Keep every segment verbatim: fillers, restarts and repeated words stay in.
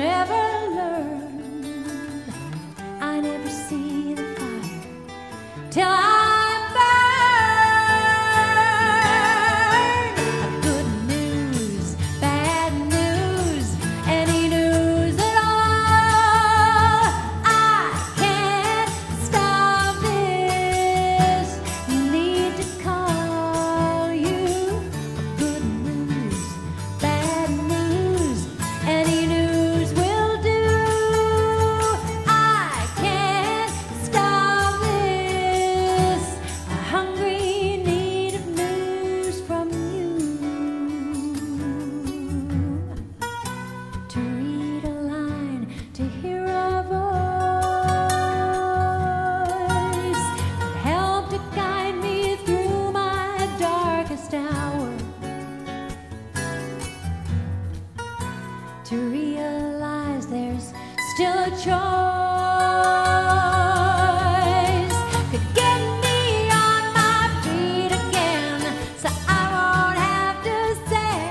never learned. I never see the fire till I'm burned. Good news, bad news, any news at all. I can't stop this. Need to call you. Good news, bad news, any news will do. I can't stop this. A hungry need of news from you. To read a line, to hear a voice, help to guide me through my darkest hour. To realize there's still a choice could get me on my feet again, so I won't have to say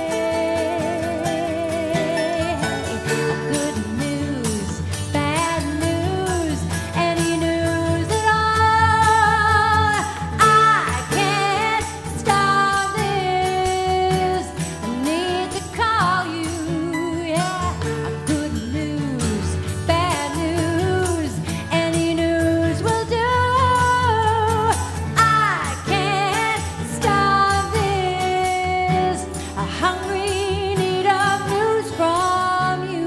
good news, bad news, any news at all. I can't stop this. I need to call you. Yeah, good news, bad news, any news will do. I can't stop this. A hungry need of news from you.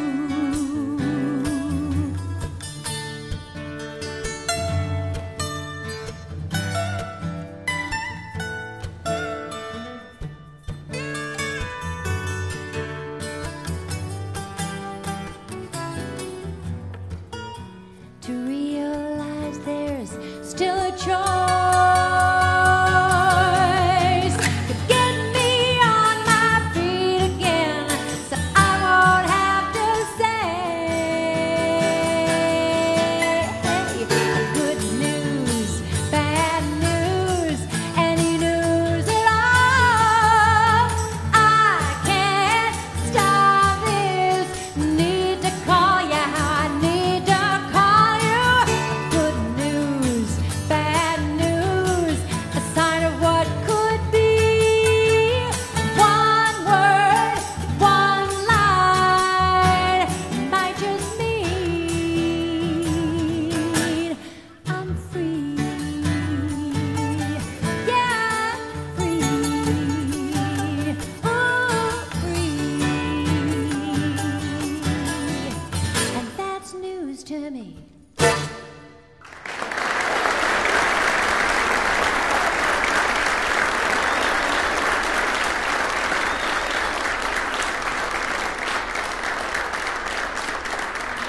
To realize there's still a choice to get me on my feet again, so I won't have to say good news, bad news, any news at all. I can't stop this. Need to call you. I need to call you. Good news, bad news, a sign of what could be. One word, one line might just mean I'm free. Yeah, free. Oh, free. And that's news to me.